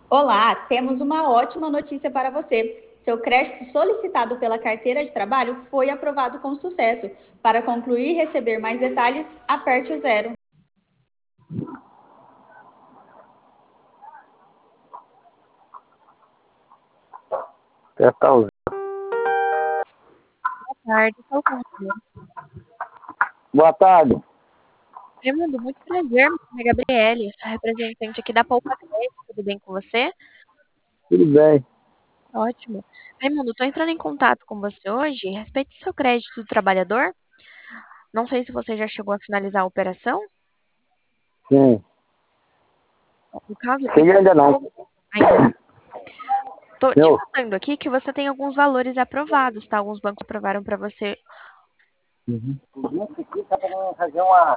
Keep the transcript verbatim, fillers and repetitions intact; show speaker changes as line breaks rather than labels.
Olá, temos uma ótima notícia para você. Seu crédito solicitado pela carteira de trabalho foi aprovado com sucesso. Para concluir e receber mais detalhes, aperte o zero.
Apertar o
Tarde, fala com você.
Boa tarde.
Raimundo, muito prazer, meu nome é Gabriele, sou representante aqui da Poupa Crédito, tudo bem com você?
Tudo bem.
Ótimo. Raimundo, estou entrando em contato com você hoje a respeito do seu crédito do trabalhador. Não sei se você já chegou a finalizar a operação.
Sim.
No caso, eu
Sim, ainda não.
ainda estou te
Eu.
falando aqui que você tem alguns valores aprovados, tá? Alguns bancos aprovaram para você
Uhum. Fazer uma